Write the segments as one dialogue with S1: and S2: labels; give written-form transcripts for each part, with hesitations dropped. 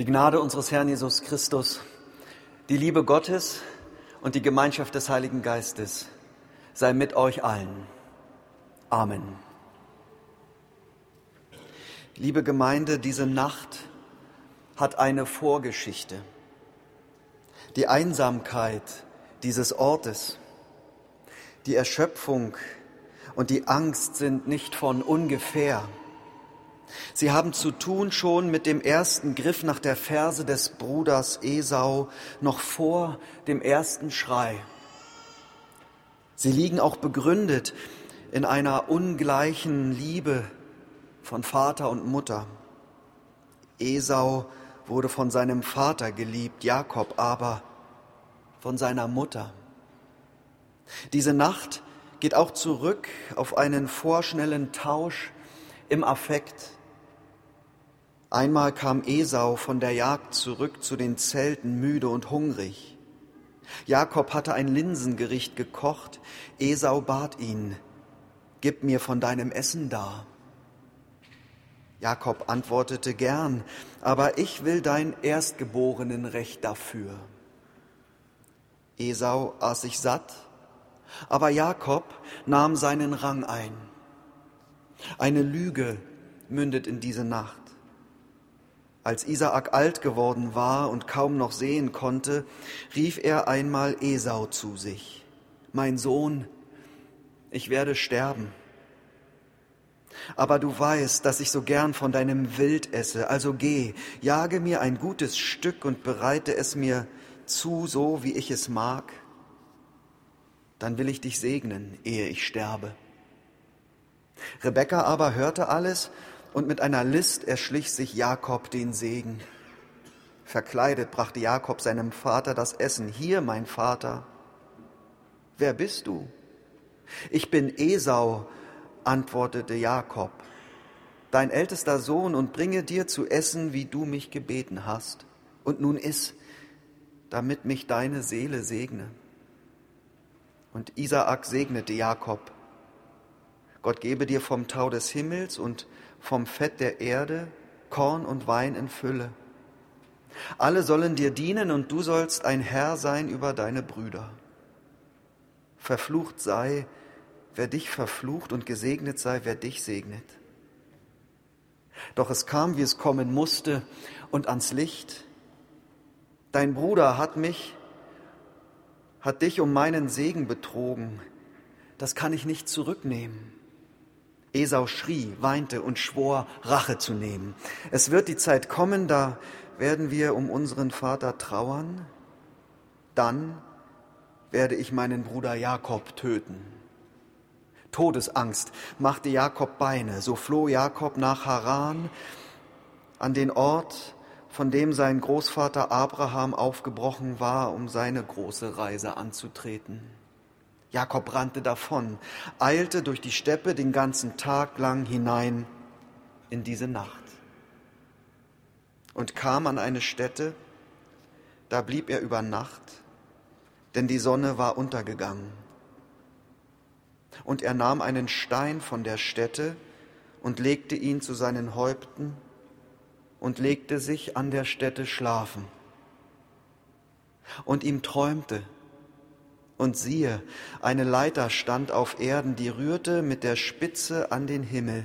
S1: Die Gnade unseres Herrn Jesus Christus, die Liebe Gottes und die Gemeinschaft des Heiligen Geistes sei mit euch allen. Amen. Liebe Gemeinde, diese Nacht hat eine Vorgeschichte. Die Einsamkeit dieses Ortes, die Erschöpfung und die Angst sind nicht von ungefähr. Sie haben zu tun schon mit dem ersten Griff nach der Ferse des Bruders Esau, noch vor dem ersten Schrei. Sie liegen auch begründet in einer ungleichen Liebe von Vater und Mutter. Esau wurde von seinem Vater geliebt, Jakob aber von seiner Mutter. Diese Nacht geht auch zurück auf einen vorschnellen Tausch im Affekt. Einmal kam Esau von der Jagd zurück zu den Zelten, müde und hungrig. Jakob hatte ein Linsengericht gekocht. Esau bat ihn, gib mir von deinem Essen dar. Jakob antwortete, gern, aber ich will dein Erstgeborenenrecht dafür. Esau aß sich satt, aber Jakob nahm seinen Rang ein. Eine Lüge mündet in diese Nacht. Als Isaak alt geworden war und kaum noch sehen konnte, rief er einmal Esau zu sich. Mein Sohn, ich werde sterben. Aber du weißt, dass ich so gern von deinem Wild esse. Also geh, jage mir ein gutes Stück und bereite es mir zu, so wie ich es mag. Dann will ich dich segnen, ehe ich sterbe. Rebekka aber hörte alles, und mit einer List erschlich sich Jakob den Segen. Verkleidet brachte Jakob seinem Vater das Essen. Hier, mein Vater. Wer bist du? Ich bin Esau, antwortete Jakob, dein ältester Sohn, und bringe dir zu essen, wie du mich gebeten hast. Und nun iss, damit mich deine Seele segne. Und Isaak segnete Jakob. Gott gebe dir vom Tau des Himmels und vom Fett der Erde Korn und Wein in Fülle. Alle sollen dir dienen und du sollst ein Herr sein über deine Brüder. Verflucht sei, wer dich verflucht, und gesegnet sei, wer dich segnet. Doch es kam, wie es kommen musste, und ans Licht. Dein Bruder hat dich um meinen Segen betrogen. Das kann ich nicht zurücknehmen. Esau schrie, weinte und schwor, Rache zu nehmen. Es wird die Zeit kommen, da werden wir um unseren Vater trauern. Dann werde ich meinen Bruder Jakob töten. Todesangst machte Jakob Beine. So floh Jakob nach Haran, an den Ort, von dem sein Großvater Abraham aufgebrochen war, um seine große Reise anzutreten. Jakob rannte davon, eilte durch die Steppe den ganzen Tag lang hinein in diese Nacht und kam an eine Stätte, da blieb er über Nacht, denn die Sonne war untergegangen. Und er nahm einen Stein von der Stätte und legte ihn zu seinen Häupten und legte sich an der Stätte schlafen. Und ihm träumte, und siehe, eine Leiter stand auf Erden, die rührte mit der Spitze an den Himmel.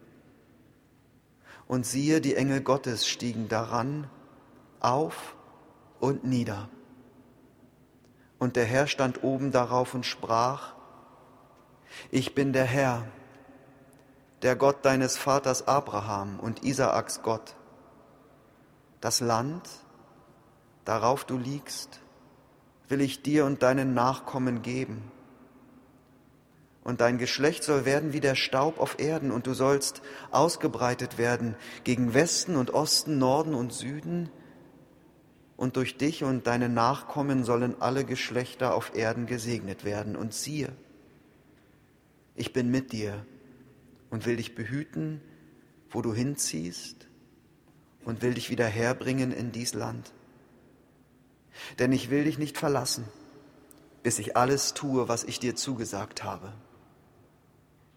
S1: Und siehe, die Engel Gottes stiegen daran auf und nieder. Und der Herr stand oben darauf und sprach, ich bin der Herr, der Gott deines Vaters Abraham und Isaaks Gott. Das Land, darauf du liegst, will ich dir und deinen Nachkommen geben. Und dein Geschlecht soll werden wie der Staub auf Erden, und du sollst ausgebreitet werden gegen Westen und Osten, Norden und Süden. Und durch dich und deine Nachkommen sollen alle Geschlechter auf Erden gesegnet werden. Und siehe, ich bin mit dir und will dich behüten, wo du hinziehst, und will dich wieder herbringen in dies Land. Denn ich will dich nicht verlassen, bis ich alles tue, was ich dir zugesagt habe.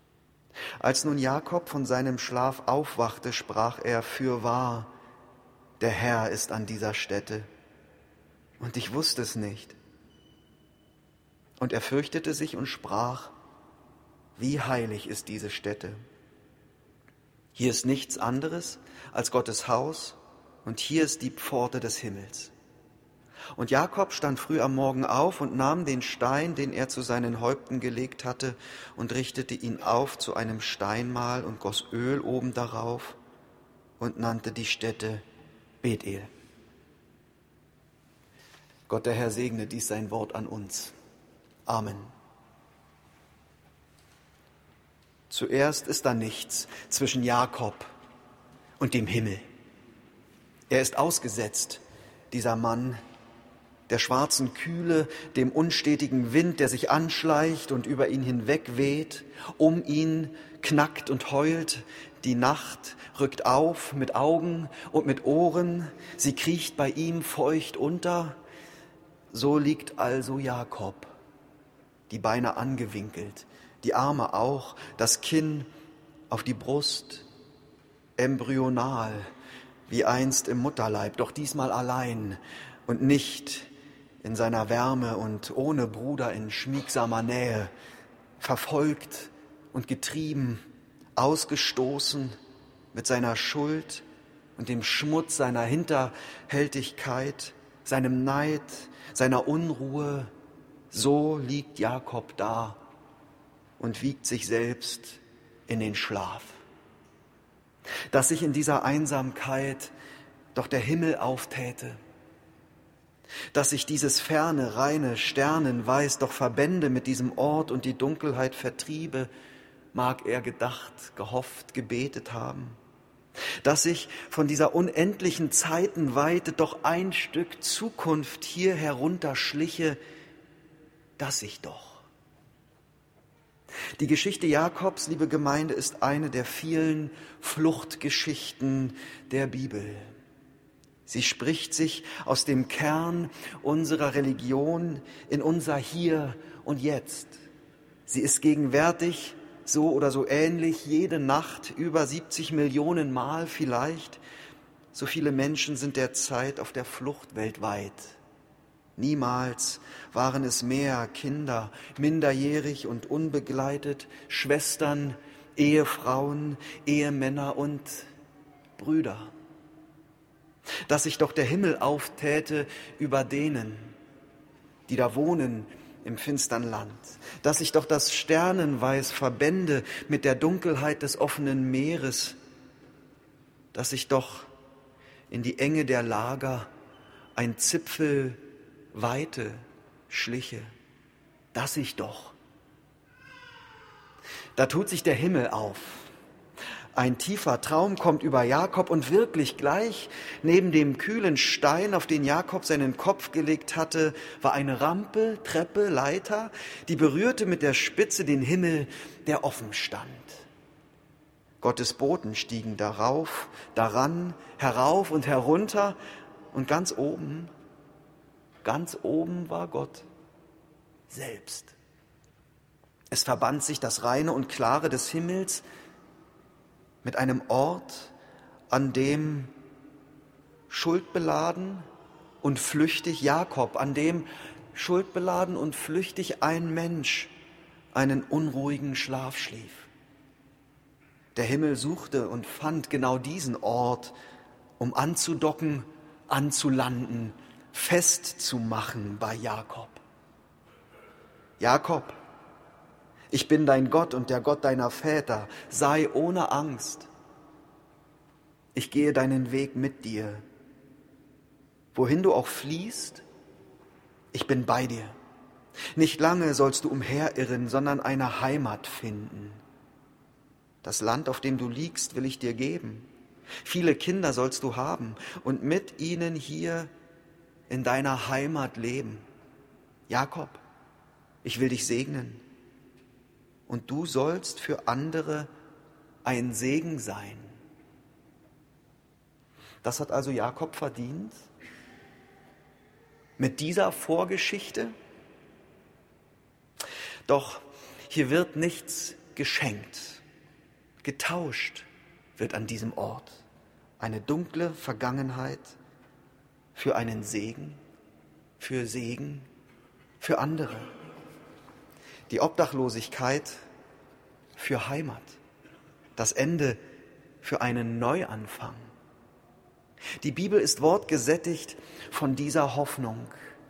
S1: Als nun Jakob von seinem Schlaf aufwachte, sprach er, fürwahr, der Herr ist an dieser Stätte. Und ich wusste es nicht. Und er fürchtete sich und sprach, wie heilig ist diese Stätte. Hier ist nichts anderes als Gottes Haus und hier ist die Pforte des Himmels. Und Jakob stand früh am Morgen auf und nahm den Stein, den er zu seinen Häupten gelegt hatte, und richtete ihn auf zu einem Steinmal und goss Öl oben darauf und nannte die Stätte Bethel. Gott der Herr segne dies sein Wort an uns. Amen. Zuerst ist da nichts zwischen Jakob und dem Himmel. Er ist ausgesetzt, dieser Mann, der schwarzen Kühle, dem unstetigen Wind, der sich anschleicht und über ihn hinweg weht, um ihn knackt und heult. Die Nacht rückt auf mit Augen und mit Ohren, sie kriecht bei ihm feucht unter. So liegt also Jakob, die Beine angewinkelt, die Arme auch, das Kinn auf die Brust, embryonal, wie einst im Mutterleib, doch diesmal allein und nicht in seiner Wärme und ohne Bruder in schmiegsamer Nähe, verfolgt und getrieben, ausgestoßen mit seiner Schuld und dem Schmutz seiner Hinterhältigkeit, seinem Neid, seiner Unruhe. So liegt Jakob da und wiegt sich selbst in den Schlaf. Dass sich in dieser Einsamkeit doch der Himmel auftäte, dass sich dieses ferne, reine Sternenweiß doch verbände mit diesem Ort und die Dunkelheit vertriebe, mag er gedacht, gehofft, gebetet haben. Dass sich von dieser unendlichen Zeitenweite doch ein Stück Zukunft hier herunterschliche, dass sich doch. Die Geschichte Jakobs, liebe Gemeinde, ist eine der vielen Fluchtgeschichten der Bibel. Sie spricht sich aus dem Kern unserer Religion in unser Hier und Jetzt. Sie ist gegenwärtig, so oder so ähnlich, jede Nacht über 70 Millionen Mal vielleicht. So viele Menschen sind derzeit auf der Flucht weltweit. Niemals waren es mehr Kinder, minderjährig und unbegleitet, Schwestern, Ehefrauen, Ehemänner und Brüder. Dass sich doch der Himmel auftäte über denen, die da wohnen im finstern Land. Dass sich doch das Sternenweiß verbände mit der Dunkelheit des offenen Meeres. Dass sich doch in die Enge der Lager ein Zipfel Weite schliche. Dass sich doch. Da tut sich der Himmel auf. Ein tiefer Traum kommt über Jakob und wirklich gleich neben dem kühlen Stein, auf den Jakob seinen Kopf gelegt hatte, war eine Rampe, Treppe, Leiter, die berührte mit der Spitze den Himmel, der offen stand. Gottes Boten stiegen darauf, daran, herauf und herunter und ganz oben war Gott selbst. Es verband sich das Reine und Klare des Himmels mit einem Ort, an dem schuldbeladen und flüchtig Jakob, an dem schuldbeladen und flüchtig ein Mensch einen unruhigen Schlaf schlief. Der Himmel suchte und fand genau diesen Ort, um anzudocken, anzulanden, festzumachen bei Jakob. Jakob, ich bin dein Gott und der Gott deiner Väter. Sei ohne Angst. Ich gehe deinen Weg mit dir. Wohin du auch fliehst, ich bin bei dir. Nicht lange sollst du umherirren, sondern eine Heimat finden. Das Land, auf dem du liegst, will ich dir geben. Viele Kinder sollst du haben und mit ihnen hier in deiner Heimat leben. Jakob, ich will dich segnen. Und du sollst für andere ein Segen sein. Das hat also Jakob verdient. Mit dieser Vorgeschichte. Doch hier wird nichts geschenkt. Getauscht wird an diesem Ort. eine dunkle Vergangenheit für einen Segen, für andere. Die Obdachlosigkeit für Heimat, das Ende für einen Neuanfang. Die Bibel ist wortgesättigt von dieser Hoffnung.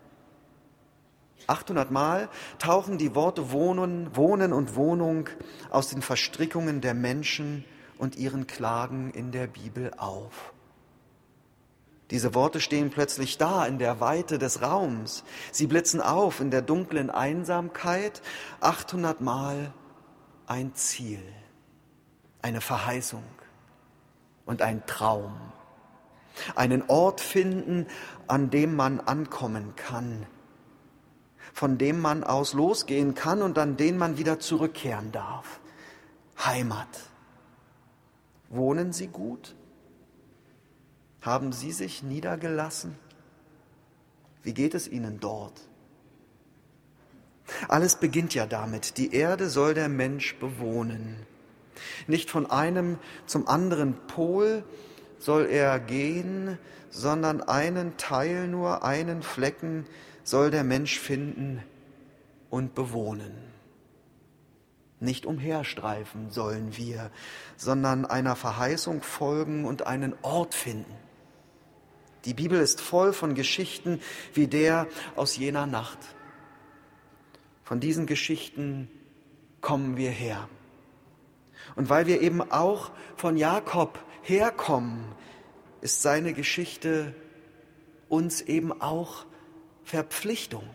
S1: 800 Mal tauchen die Worte Wohnen und Wohnung aus den Verstrickungen der Menschen und ihren Klagen in der Bibel auf. Diese Worte stehen plötzlich da in der Weite des Raums. Sie blitzen auf in der dunklen Einsamkeit. 800 Mal ein Ziel, eine Verheißung und ein Traum. Einen Ort finden, an dem man ankommen kann, von dem man aus losgehen kann und an den man wieder zurückkehren darf. Heimat. Wohnen Sie gut? Haben Sie sich niedergelassen? Wie geht es Ihnen dort? Alles beginnt ja damit. Die Erde soll der Mensch bewohnen. Nicht von einem zum anderen Pol soll er gehen, sondern einen Teil, nur einen Flecken soll der Mensch finden und bewohnen. Nicht umherstreifen sollen wir, sondern einer Verheißung folgen und einen Ort finden. Die Bibel ist voll von Geschichten wie der aus jener Nacht. Von diesen Geschichten kommen wir her. Und weil wir eben auch von Jakob herkommen, ist seine Geschichte uns eben auch Verpflichtung.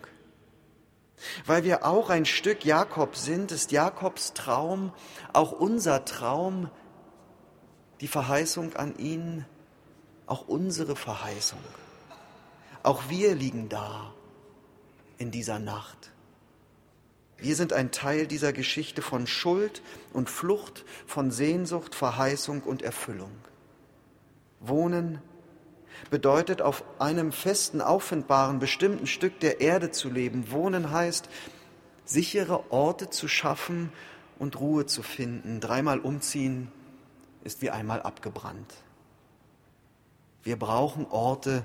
S1: Weil wir auch ein Stück Jakob sind, ist Jakobs Traum auch unser Traum, die Verheißung an ihn, auch unsere Verheißung. Auch wir liegen da in dieser Nacht. Wir sind ein Teil dieser Geschichte von Schuld und Flucht, von Sehnsucht, Verheißung und Erfüllung. Wohnen bedeutet, auf einem festen, auffindbaren, bestimmten Stück der Erde zu leben. Wohnen heißt, sichere Orte zu schaffen und Ruhe zu finden. 3-mal umziehen ist wie einmal abgebrannt. Wir brauchen Orte,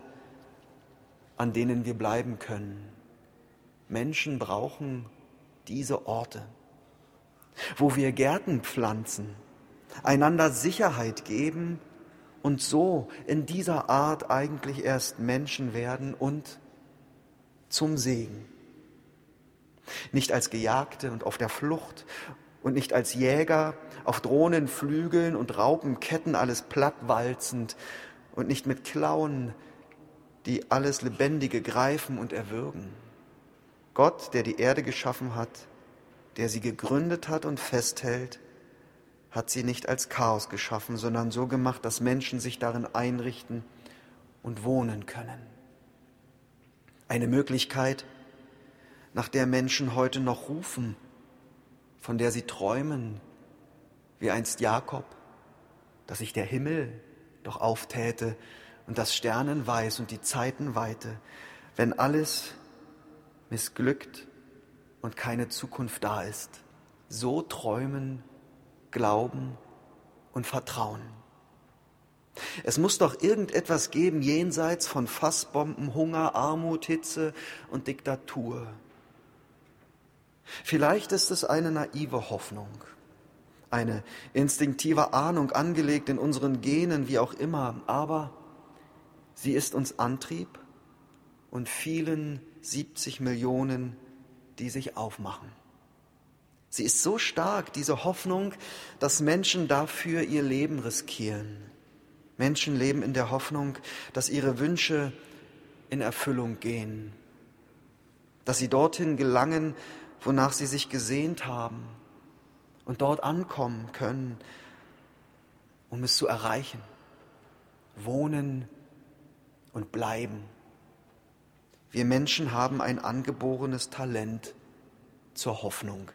S1: an denen wir bleiben können. Menschen brauchen diese Orte, wo wir Gärten pflanzen, einander Sicherheit geben und so in dieser Art eigentlich erst Menschen werden und zum Segen. Nicht als Gejagte und auf der Flucht und nicht als Jäger auf Drohnenflügeln und Raupenketten alles plattwalzend und nicht mit Klauen, die alles Lebendige greifen und erwürgen. Gott, der die Erde geschaffen hat, der sie gegründet hat und festhält, hat sie nicht als Chaos geschaffen, sondern so gemacht, dass Menschen sich darin einrichten und wohnen können. Eine Möglichkeit, nach der Menschen heute noch rufen, von der sie träumen, wie einst Jakob, dass sich der Himmel doch auftäte und das Sternenweiß und die Zeitenweite, wenn alles missglückt und keine Zukunft da ist. So träumen, glauben und vertrauen. Es muss doch irgendetwas geben jenseits von Fassbomben, Hunger, Armut, Hitze und Diktatur. Vielleicht ist es eine naive Hoffnung, eine instinktive Ahnung, angelegt in unseren Genen, wie auch immer, aber sie ist uns Antrieb und vielen 70 Millionen, die sich aufmachen. Sie ist so stark, diese Hoffnung, dass Menschen dafür ihr Leben riskieren. Menschen leben in der Hoffnung, dass ihre Wünsche in Erfüllung gehen, dass sie dorthin gelangen, wonach sie sich gesehnt haben und dort ankommen können, um es zu erreichen, wohnen und bleiben. Wir Menschen haben ein angeborenes Talent zur Hoffnung.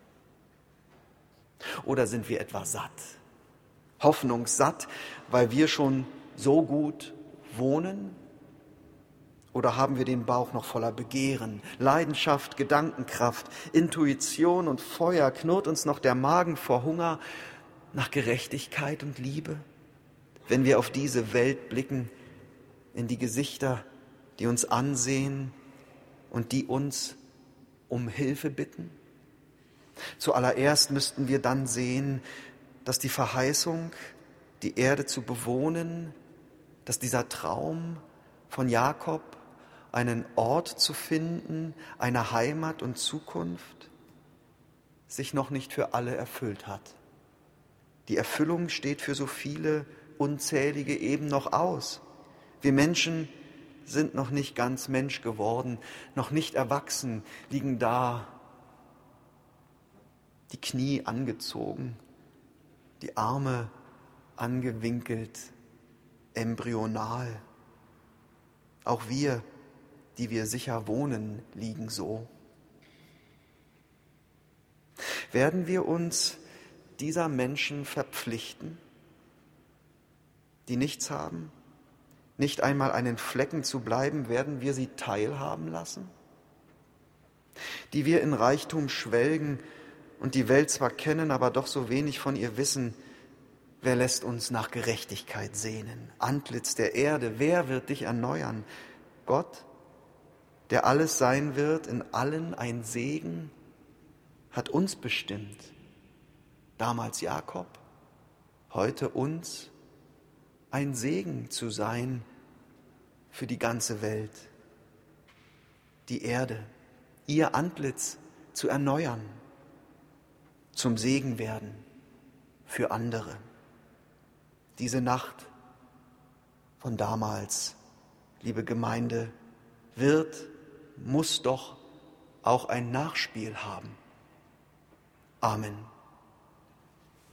S1: Oder sind wir etwa satt? Hoffnungssatt, weil wir schon so gut wohnen? Oder haben wir den Bauch noch voller Begehren, Leidenschaft, Gedankenkraft, Intuition und Feuer? Knurrt uns noch der Magen vor Hunger nach Gerechtigkeit und Liebe? wenn wir auf diese Welt blicken, in die Gesichter, die uns ansehen und die uns um Hilfe bitten? Zuallererst müssten wir dann sehen, dass die Verheißung, die Erde zu bewohnen, dass dieser Traum von Jakob, einen Ort zu finden, eine Heimat und Zukunft, sich noch nicht für alle erfüllt hat. Die Erfüllung steht für so viele unzählige eben noch aus. Wir Menschen sind noch nicht ganz Mensch geworden, noch nicht erwachsen, liegen da, die Knie angezogen, die Arme angewinkelt, embryonal. Auch wir, die wir sicher wohnen, liegen so. Werden wir uns dieser Menschen verpflichten, die nichts haben, nicht einmal einen Flecken zu bleiben, werden wir sie teilhaben lassen? Die wir in Reichtum schwelgen und die Welt zwar kennen, aber doch so wenig von ihr wissen, wer lässt uns nach Gerechtigkeit sehnen? Antlitz der Erde, wer wird dich erneuern? Gott, der alles sein wird, in allen ein Segen, hat uns bestimmt. Damals Jakob, heute uns, ein Segen zu sein für die ganze Welt. Die Erde, ihr Antlitz zu erneuern, zum Segen werden für andere. Diese Nacht von damals, liebe Gemeinde, muss doch auch ein Nachspiel haben. Amen.